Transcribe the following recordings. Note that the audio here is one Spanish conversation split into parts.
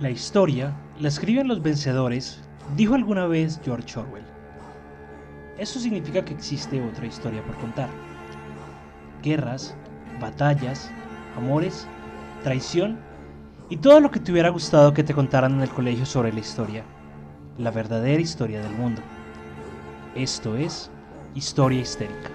La historia la escriben los vencedores, dijo alguna vez George Orwell. Eso significa que existe otra historia por contar. Guerras, batallas, amores, traición y todo lo que te hubiera gustado que te contaran en el colegio sobre la historia. La verdadera historia del mundo. Esto es Historia Histérica.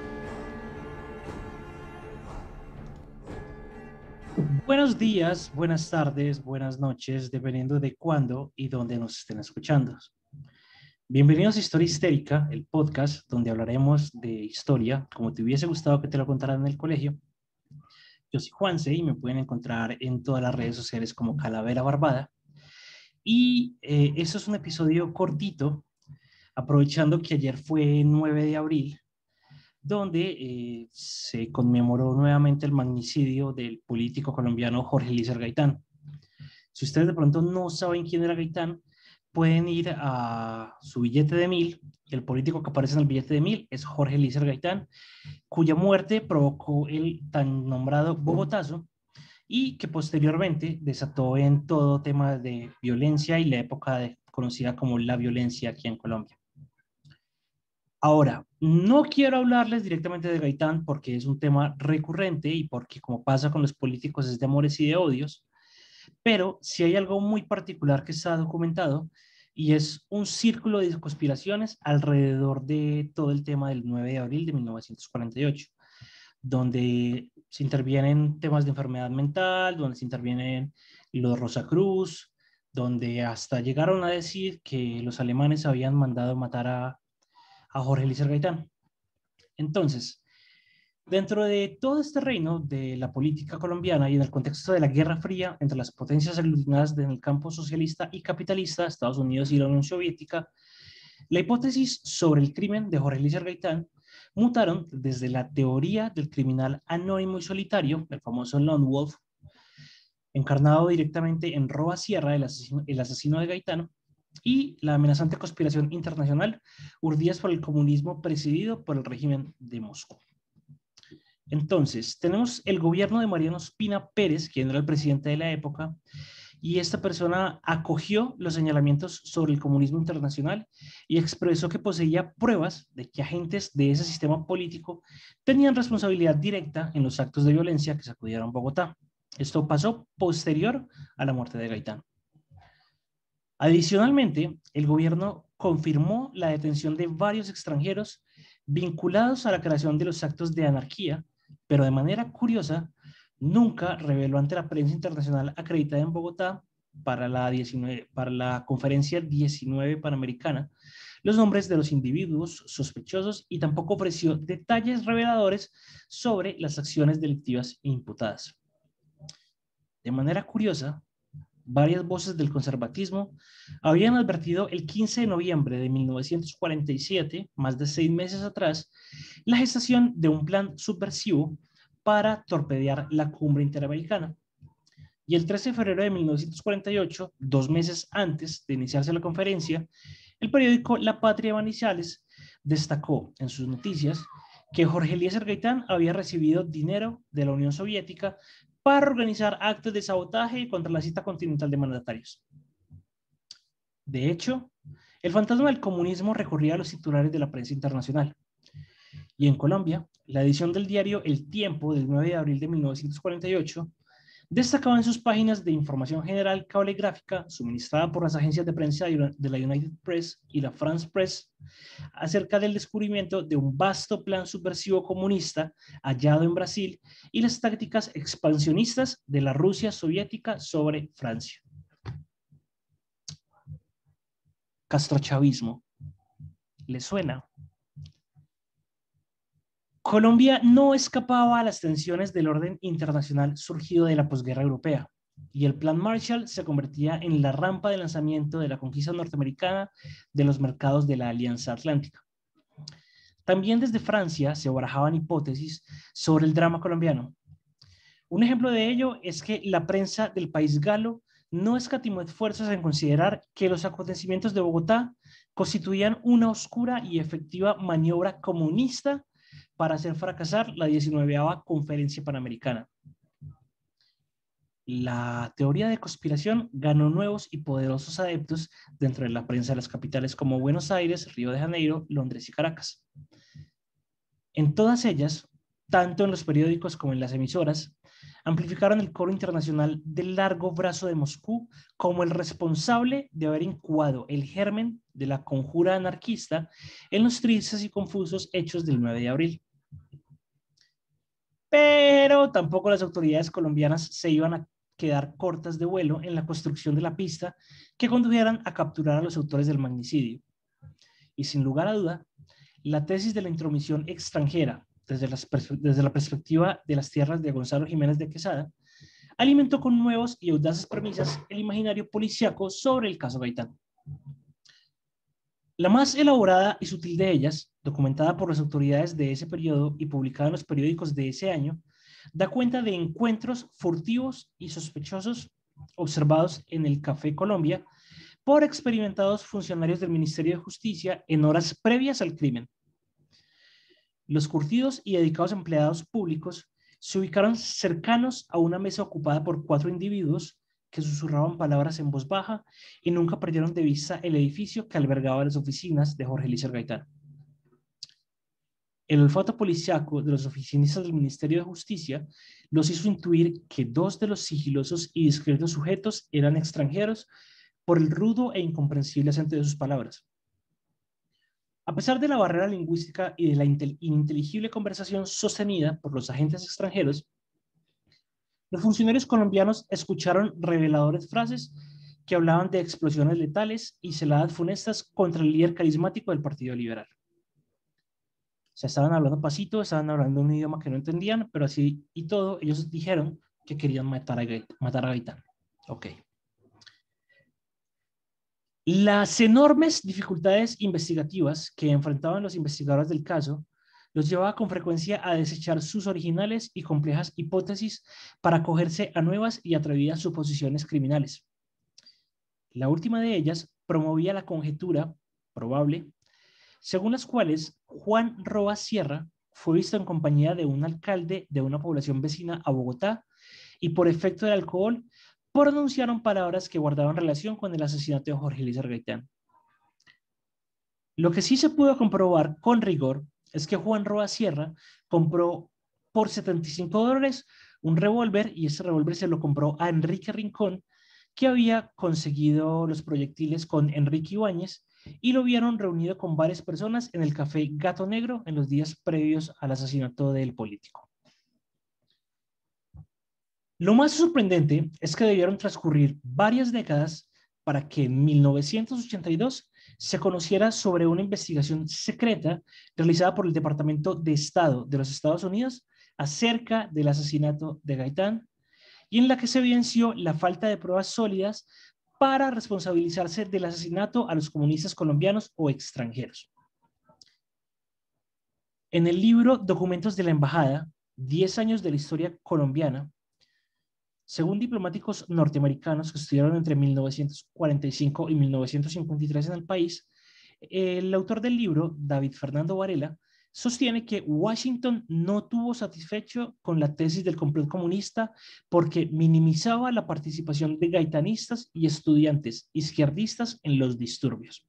Buenos días, buenas tardes, buenas noches, dependiendo de cuándo y dónde nos estén escuchando. Bienvenidos a Historia Histérica, el podcast donde hablaremos de historia como te hubiese gustado que te lo contaran en el colegio. Yo soy Juanse y me pueden encontrar en todas las redes sociales como Calavera Barbada. Y eso es un episodio cortito, aprovechando que ayer fue 9 de abril, donde se conmemoró nuevamente el magnicidio del político colombiano Jorge Eliezer Gaitán. Si ustedes de pronto no saben quién era Gaitán, pueden ir a su billete de 1000. El político que aparece en el billete de 1000 es Jorge Eliezer Gaitán, cuya muerte provocó el tan nombrado Bogotazo y que posteriormente desató en todo tema de violencia y la época conocida como la violencia aquí en Colombia. Ahora, no quiero hablarles directamente de Gaitán porque es un tema recurrente y porque, como pasa con los políticos, es de amores y de odios. Pero si hay algo muy particular que está documentado y es un círculo de conspiraciones alrededor de todo el tema del 9 de abril de 1948, donde se intervienen temas de enfermedad mental, donde se intervienen los Rosacruz, donde hasta llegaron a decir que los alemanes habían mandado matar a Jorge Eliezer Gaitán. Entonces, dentro de todo este reino de la política colombiana y en el contexto de la Guerra Fría entre las potencias aglutinadas en el campo socialista y capitalista, Estados Unidos y la Unión Soviética, la hipótesis sobre el crimen de Jorge Eliezer Gaitán mutaron desde la teoría del criminal anónimo y solitario, el famoso Lone Wolf, encarnado directamente en Roa Sierra, el asesino de Gaitán, y la amenazante conspiración internacional urdidas por el comunismo presidido por el régimen de Moscú. Entonces, tenemos el gobierno de Mariano Ospina Pérez, quien era el presidente de la época, y esta persona acogió los señalamientos sobre el comunismo internacional y expresó que poseía pruebas de que agentes de ese sistema político tenían responsabilidad directa en los actos de violencia que sacudieron Bogotá. Esto pasó posterior a la muerte de Gaitán. Adicionalmente, el gobierno confirmó la detención de varios extranjeros vinculados a la creación de los actos de anarquía, pero de manera curiosa, nunca reveló ante la prensa internacional acreditada en Bogotá para la conferencia 19 Panamericana los nombres de los individuos sospechosos y tampoco ofreció detalles reveladores sobre las acciones delictivas imputadas. De manera curiosa, varias voces del conservatismo habían advertido el 15 de noviembre de 1947, más de 6 meses atrás, la gestación de un plan subversivo para torpedear la cumbre interamericana. Y el 13 de febrero de 1948, 2 meses antes de iniciarse la conferencia, el periódico La Patria de Manizales destacó en sus noticias que Jorge Eliezer Gaitán había recibido dinero de la Unión Soviética para organizar actos de sabotaje contra la cita continental de mandatarios. De hecho, el fantasma del comunismo recorría a los titulares de la prensa internacional. Y en Colombia, la edición del diario El Tiempo del 9 de abril de 1948 destacaba en sus páginas de información general cablegráfica suministrada por las agencias de prensa de la United Press y la France Press acerca del descubrimiento de un vasto plan subversivo comunista hallado en Brasil y las tácticas expansionistas de la Rusia soviética sobre Francia. Castrochavismo. ¿Le suena? Colombia no escapaba a las tensiones del orden internacional surgido de la posguerra europea, y el Plan Marshall se convertía en la rampa de lanzamiento de la conquista norteamericana de los mercados de la Alianza Atlántica. También desde Francia se barajaban hipótesis sobre el drama colombiano. Un ejemplo de ello es que la prensa del país galo no escatimó esfuerzos en considerar que los acontecimientos de Bogotá constituían una oscura y efectiva maniobra comunista para hacer fracasar la 19ª Conferencia Panamericana. la teoría de conspiración ganó nuevos y poderosos adeptos dentro de la prensa de las capitales como Buenos Aires, Río de Janeiro, Londres y Caracas. En todas ellas, tanto en los periódicos como en las emisoras, amplificaron el coro internacional del largo brazo de Moscú como el responsable de haber incubado el germen de la conjura anarquista en los tristes y confusos hechos del 9 de abril. Pero tampoco las autoridades colombianas se iban a quedar cortas de vuelo en la construcción de la pista que condujeran a capturar a los autores del magnicidio. Y sin lugar a duda, la tesis de la intromisión extranjera, desde la perspectiva de las tierras de Gonzalo Jiménez de Quesada, alimentó con nuevos y audaces premisas el imaginario policíaco sobre el caso Gaitán. La más elaborada y sutil de ellas, documentada por las autoridades de ese periodo y publicada en los periódicos de ese año, da cuenta de encuentros furtivos y sospechosos observados en el Café Colombia por experimentados funcionarios del Ministerio de Justicia en horas previas al crimen. Los curtidos y dedicados empleados públicos se ubicaron cercanos a una mesa ocupada por 4 individuos que susurraban palabras en voz baja y nunca perdieron de vista el edificio que albergaba las oficinas de Jorge Eliezer Gaitán. El olfato policiaco de los oficinistas del Ministerio de Justicia los hizo intuir que 2 de los sigilosos y discretos sujetos eran extranjeros por el rudo e incomprensible acento de sus palabras. A pesar de la barrera lingüística y de la ininteligible conversación sostenida por los agentes extranjeros, los funcionarios colombianos escucharon reveladores frases que hablaban de explosiones letales y celadas funestas contra el líder carismático del Partido Liberal. O sea, estaban hablando pasito, estaban hablando un idioma que no entendían, pero así y todo, ellos dijeron que querían matar a Gaitán. Ok. Las enormes dificultades investigativas que enfrentaban los investigadores del caso los llevaba con frecuencia a desechar sus originales y complejas hipótesis para acogerse a nuevas y atrevidas suposiciones criminales. La última de ellas promovía la conjetura probable, según las cuales Juan Roa Sierra fue visto en compañía de un alcalde de una población vecina a Bogotá y por efecto del alcohol pronunciaron palabras que guardaban relación con el asesinato de Jorge Eliezer Gaitán. Lo que sí se pudo comprobar con rigor es que Juan Roa Sierra compró por $75 un revólver y ese revólver se lo compró a Enrique Rincón, que había conseguido los proyectiles con Enrique Ibáñez y lo vieron reunido con varias personas en el café Gato Negro en los días previos al asesinato del político. Lo más sorprendente es que debieron transcurrir varias décadas para que en 1982 se conociera sobre una investigación secreta realizada por el Departamento de Estado de los Estados Unidos acerca del asesinato de Gaitán y en la que se evidenció la falta de pruebas sólidas para responsabilizarse del asesinato a los comunistas colombianos o extranjeros. En el libro Documentos de la Embajada, 10 años de la historia colombiana, según diplomáticos norteamericanos que estudiaron entre 1945 y 1953 en el país, el autor del libro, David Fernando Varela, sostiene que Washington no tuvo satisfecho con la tesis del complot comunista porque minimizaba la participación de gaitanistas y estudiantes izquierdistas en los disturbios.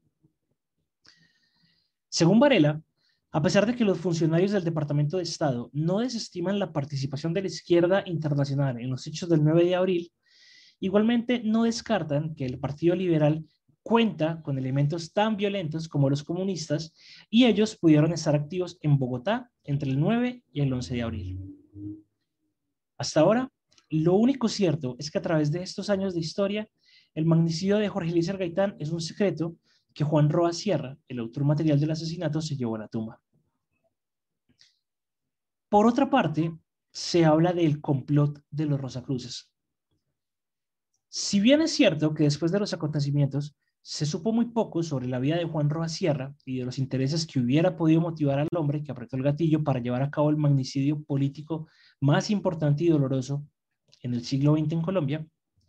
Según Varela, a pesar de que los funcionarios del Departamento de Estado no desestiman la participación de la izquierda internacional en los hechos del 9 de abril, igualmente no descartan que el Partido Liberal cuenta con elementos tan violentos como los comunistas y ellos pudieron estar activos en Bogotá entre el 9 y el 11 de abril. Hasta ahora, lo único cierto es que a través de estos años de historia, el magnicidio de Jorge Eliezer Gaitán es un secreto que Juan Roa Sierra, el autor material del asesinato, se llevó a la tumba. Por otra parte, se habla del complot de los Rosacruces. Si bien es cierto que después de los acontecimientos se supo muy poco sobre la vida de Juan Roa Sierra y de los intereses que hubiera podido motivar al hombre que apretó el gatillo para llevar a cabo el magnicidio político más importante y doloroso en el siglo XX en Colombia,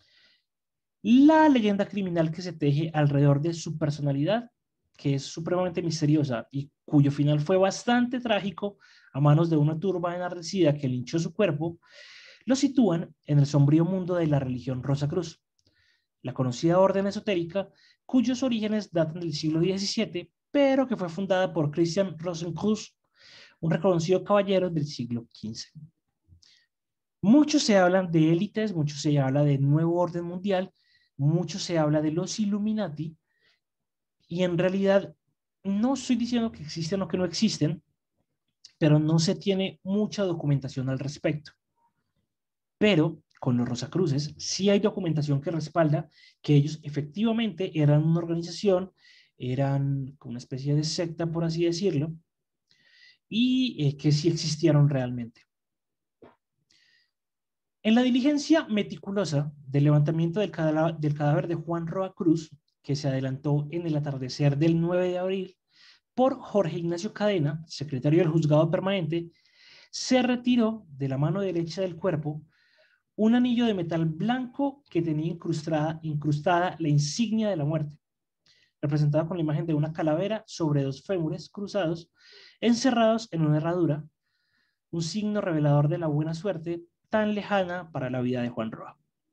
la leyenda criminal que se teje alrededor de su personalidad, que es supremamente misteriosa y cuyo final fue bastante trágico a manos de una turba enardecida que linchó su cuerpo, lo sitúan en el sombrío mundo de la religión Rosacruz, la conocida orden esotérica cuyos orígenes datan del siglo XVII, pero que fue fundada por Christian Rosenkreuz, un reconocido caballero del siglo XV. Mucho se habla de élites, mucho se habla de nuevo orden mundial, mucho se habla de los Illuminati, y en realidad no estoy diciendo que existen o que no existen, pero no se tiene mucha documentación al respecto. Pero con los Rosacruces sí hay documentación que respalda que ellos efectivamente eran una organización, eran una especie de secta, por así decirlo, y que sí existieron realmente. En la diligencia meticulosa del levantamiento del cadáver de Juan Roa Cruz, que se adelantó en el atardecer del 9 de abril, por Jorge Ignacio Cadena, secretario del juzgado permanente, se retiró de la mano derecha del cuerpo un anillo de metal blanco que tenía incrustada la insignia de la muerte, representada con la imagen de una calavera sobre dos fémures cruzados, encerrados en una herradura, un signo revelador de la buena suerte tan lejana para la vida de Juan Roa.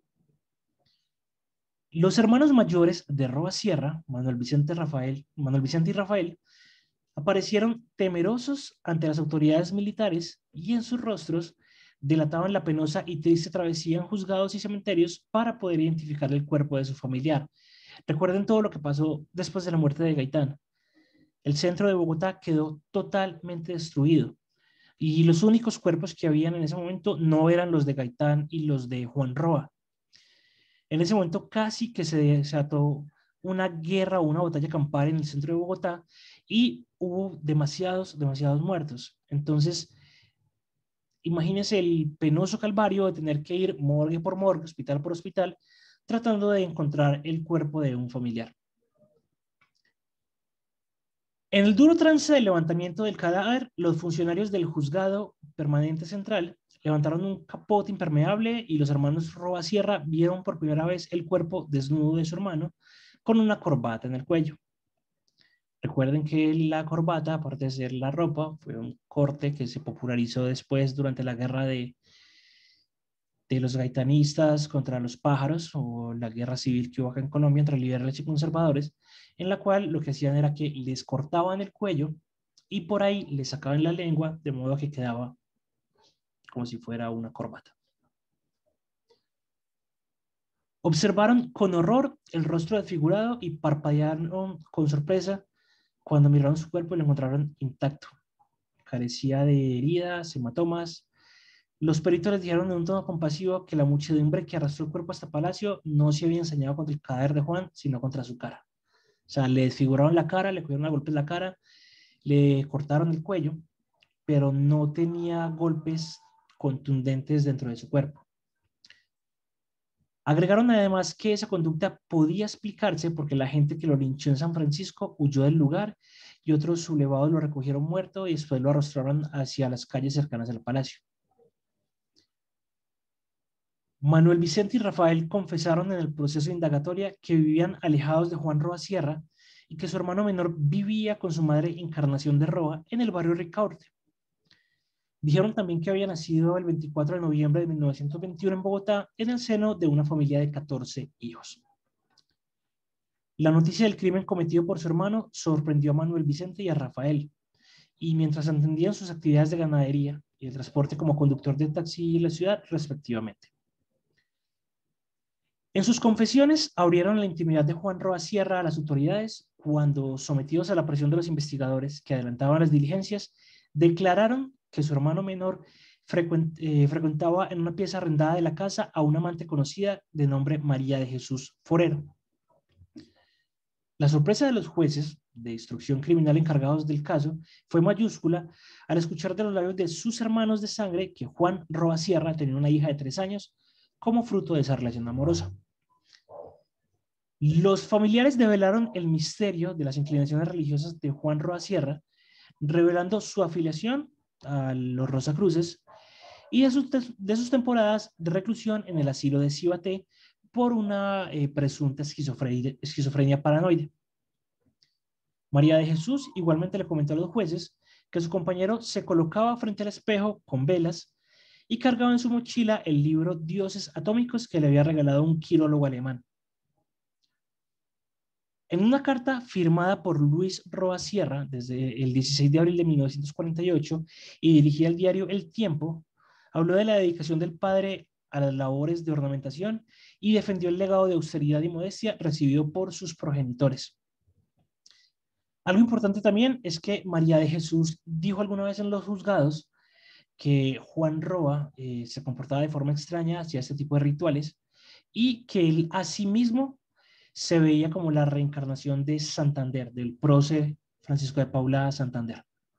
Los hermanos mayores de Roa Sierra, Manuel Vicente y Rafael, aparecieron temerosos ante las autoridades militares y en sus rostros delataban la penosa y triste travesía en juzgados y cementerios para poder identificar el cuerpo de su familiar. Recuerden todo lo que pasó después de la muerte de Gaitán. El centro de Bogotá quedó totalmente destruido y los únicos cuerpos que habían en ese momento no eran los de Gaitán y los de Juan Roa. En ese momento casi que se desató una guerra o una batalla campal en el centro de Bogotá y hubo demasiados muertos. Entonces, imagínense el penoso calvario de tener que ir morgue por morgue, hospital por hospital, tratando de encontrar el cuerpo de un familiar. En el duro trance del levantamiento del cadáver, los funcionarios del juzgado permanente central levantaron un capote impermeable y los hermanos Roa Sierra vieron por primera vez el cuerpo desnudo de su hermano con una corbata en el cuello. Recuerden que la corbata, aparte de ser la ropa, fue un corte que se popularizó después durante la guerra de los gaitanistas contra los pájaros o la guerra civil que hubo acá en Colombia entre liberales y conservadores, en la cual lo que hacían era que les cortaban el cuello y por ahí les sacaban la lengua, de modo que quedaba como si fuera una corbata. Observaron con horror el rostro desfigurado y parpadearon con sorpresa cuando miraron su cuerpo y lo encontraron intacto. Carecía de heridas, hematomas. Los peritos les dijeron en un tono compasivo que la muchedumbre que arrastró el cuerpo hasta Palacio no se había ensañado contra el cadáver de Juan, sino contra su cara. O sea, le desfiguraron la cara, le cogieron a golpes la cara, le cortaron el cuello, pero no tenía golpes contundentes dentro de su cuerpo. Agregaron además que esa conducta podía explicarse porque la gente que lo linchó en San Francisco huyó del lugar y otros sublevados lo recogieron muerto y después lo arrastraron hacia las calles cercanas al palacio. Manuel Vicente y Rafael confesaron en el proceso de indagatoria que vivían alejados de Juan Roa Sierra y que su hermano menor vivía con su madre Encarnación de Roa en el barrio Ricaurte. Dijeron también que había nacido el 24 de noviembre de 1921 en Bogotá en el seno de una familia de 14 hijos. La noticia del crimen cometido por su hermano sorprendió a Manuel Vicente y a Rafael, y mientras atendían sus actividades de ganadería y el transporte como conductor de taxi en la ciudad, respectivamente. En sus confesiones abrieron la intimidad de Juan Roa Sierra a las autoridades cuando, sometidos a la presión de los investigadores que adelantaban las diligencias, declararon que su hermano menor frecuentaba en una pieza arrendada de la casa a una amante conocida de nombre María de Jesús Forero. La sorpresa de los jueces de instrucción criminal encargados del caso fue mayúscula al escuchar de los labios de sus hermanos de sangre que Juan Roa Sierra tenía una hija de 3 años como fruto de esa relación amorosa. Los familiares develaron el misterio de las inclinaciones religiosas de Juan Roa Sierra, revelando su afiliación a los Rosacruces y de sus temporadas de reclusión en el asilo de Cibaté por una presunta esquizofrenia paranoide. María de Jesús igualmente le comentó a los jueces que su compañero se colocaba frente al espejo con velas y cargaba en su mochila el libro Dioses Atómicos que le había regalado un quirólogo alemán. En una carta firmada por Luis Roa Sierra desde el 16 de abril de 1948 y dirigida al diario El Tiempo, habló de la dedicación del padre a las labores de ornamentación y defendió el legado de austeridad y modestia recibido por sus progenitores. Algo importante también es que María de Jesús dijo alguna vez en los juzgados que Juan Roa se comportaba de forma extraña hacia este tipo de rituales y que él asimismo se veía como la reencarnación de Santander, del prócer Francisco de Paula Santander.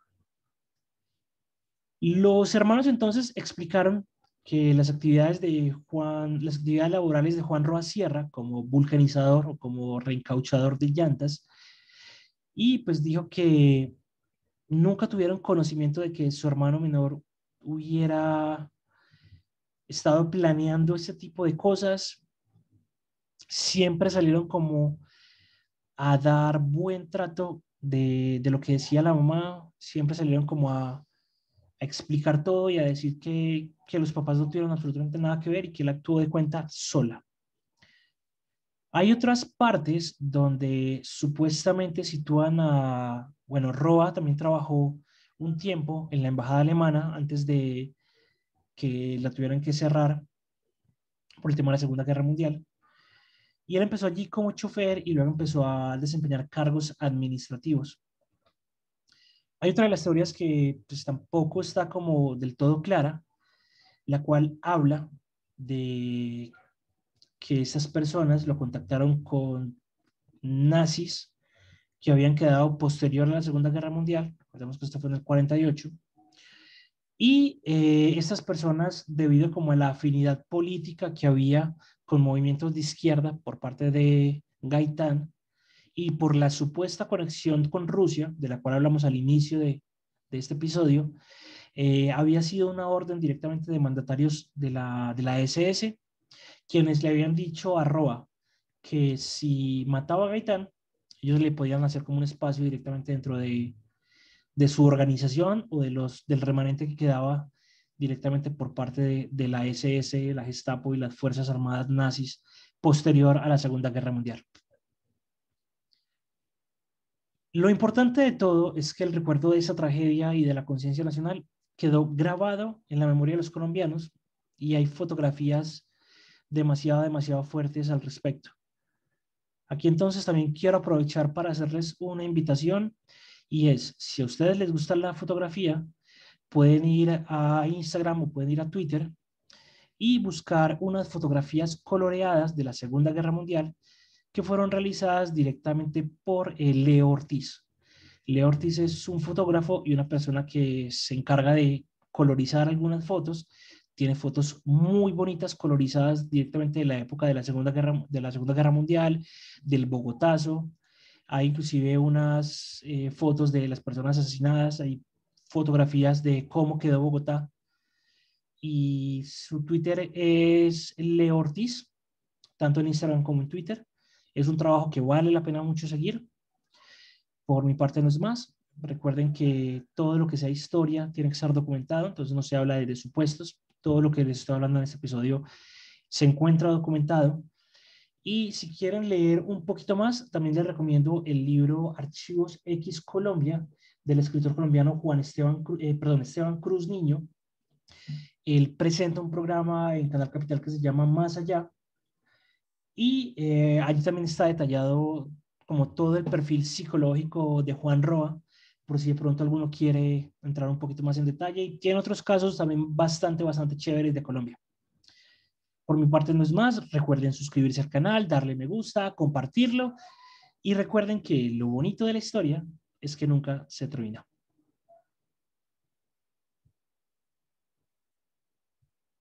Los hermanos entonces explicaron que las actividades laborales de Juan Roa Sierra, como vulcanizador o como reencauchador de llantas, y pues dijo que nunca tuvieron conocimiento de que su hermano menor hubiera estado planeando ese tipo de cosas. Siempre salieron como a dar buen trato de lo que decía la mamá, siempre salieron como a explicar todo y a decir que los papás no tuvieron absolutamente nada que ver y que él actuó de cuenta sola. Hay otras partes donde supuestamente sitúan a, bueno, Roa también trabajó un tiempo en la embajada alemana antes de que la tuvieran que cerrar por el tema de la Segunda Guerra Mundial. Y él empezó allí como chofer y luego empezó a desempeñar cargos administrativos. Hay otra de las teorías que pues, tampoco está como del todo clara, la cual habla de que esas personas lo contactaron con nazis que habían quedado posterior a la Segunda Guerra Mundial. Recordemos que esto fue en el 48. Y estas personas, debido como a la afinidad política que había con movimientos de izquierda por parte de Gaitán y por la supuesta conexión con Rusia, de la cual hablamos al inicio de este episodio, había sido una orden directamente de mandatarios de la SS, quienes le habían dicho a Roa que si mataba a Gaitán, ellos le podían hacer como un espacio directamente dentro de su organización o del remanente que quedaba directamente por parte de la SS, la Gestapo y las Fuerzas Armadas nazis posterior a la Segunda Guerra Mundial. Lo importante de todo es que el recuerdo de esa tragedia y de la conciencia nacional quedó grabado en la memoria de los colombianos y hay fotografías demasiado fuertes al respecto. Aquí entonces también quiero aprovechar para hacerles una invitación y es, si a ustedes les gusta la fotografía, pueden ir a Instagram o pueden ir a Twitter y buscar unas fotografías coloreadas de la Segunda Guerra Mundial que fueron realizadas directamente por Leo Ortiz. Leo Ortiz es un fotógrafo y una persona que se encarga de colorizar algunas fotos. Tiene fotos muy bonitas colorizadas directamente de la época de la Segunda Guerra Mundial, del Bogotazo. Hay inclusive unas fotos de las personas asesinadas, hay fotografías de cómo quedó Bogotá. Y su Twitter es Leo Ortiz, tanto en Instagram como en Twitter. Es un trabajo que vale la pena mucho seguir. Por mi parte no es más. Recuerden que todo lo que sea historia tiene que estar documentado, entonces no se habla de supuestos. Todo lo que les estoy hablando en este episodio se encuentra documentado. Y si quieren leer un poquito más, también les recomiendo el libro Archivos X Colombia del escritor colombiano Esteban Cruz Niño. Él presenta un programa en Canal Capital que se llama Más Allá y allí también está detallado como todo el perfil psicológico de Juan Roa, por si de pronto alguno quiere entrar un poquito más en detalle. Y tiene otros casos también bastante chéveres de Colombia. Por mi parte no es más, recuerden suscribirse al canal, darle me gusta, compartirlo y recuerden que lo bonito de la historia es que nunca se termina.